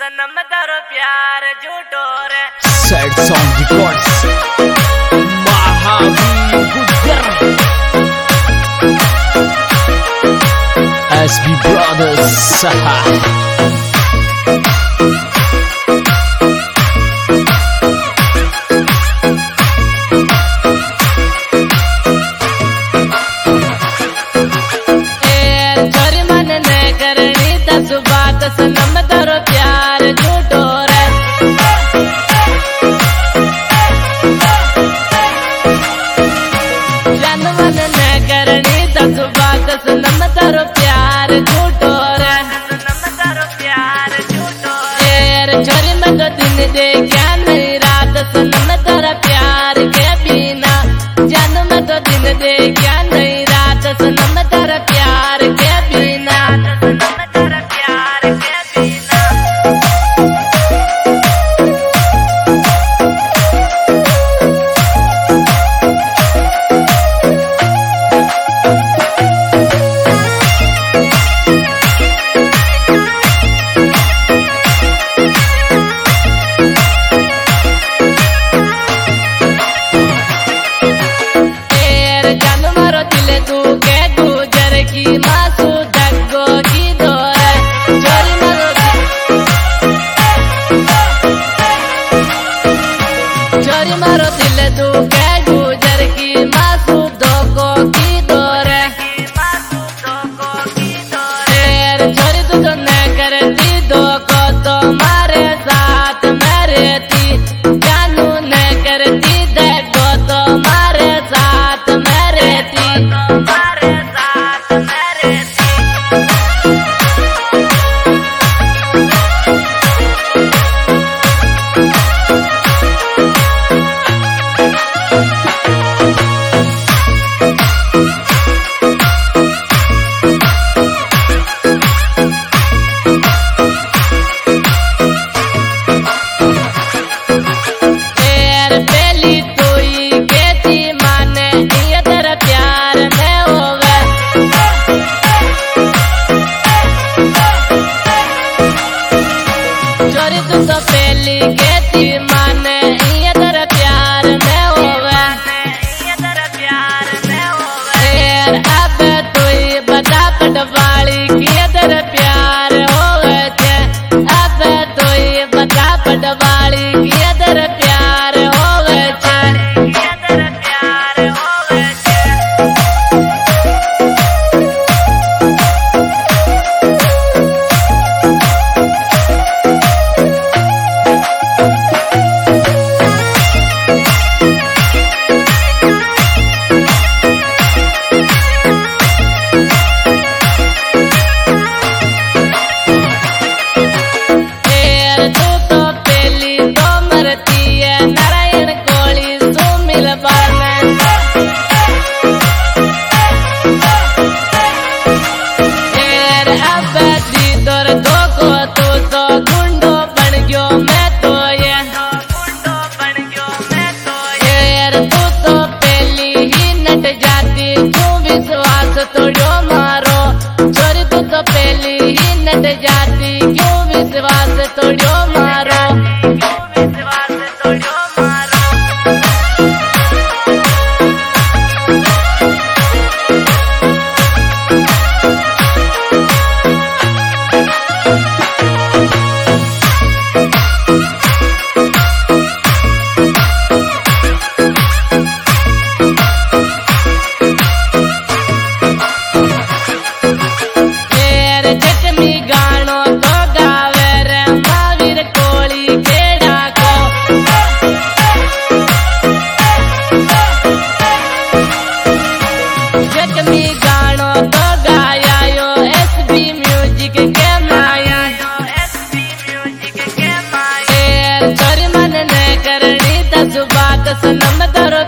सनम तेरो प्यार झूठो रे। सैड सॉन्ग रिकॉर्ड्स महावीर गुजर SB Brothers सनम तेरो प्यार झूठो रे। जनमन ने करनी 10 बात सनम तेरो प्यार झूठो रे। सनम तेरो प्यार झूठो रे। छोरी मैं तो दिन देखा नहीं रात सनम तेरा प्यार के बिना। जन मैं तो दिन देखा नहीं रात सनम तेरा प्यार के बिना। सनम तेरा प्यार के बिना। छोरी मारो दिल तू के गुजर की मासू धोखो की दौरे। छोरी तू तो न करती धोखो तो मारे साथ में रहती। जानू न करती देखो तो मारे साथ में रहती। मारे साथ में रहती। तू तो पहली कहती माने ये तेरा प्यार में होवे। ये तेरा प्यार में होवे। अब तू ही बता पटवाली की ये तेरा प्यार होवे थे। अब तू ही बता पटवाली की ये तेरा प्यार होवे थे। ये तेरा प्यार होवे थे। पहली ही नट जाती क्यों विश्वास तोड़ो मारो। विश्वास तोड़ो मारो। सनम तेरो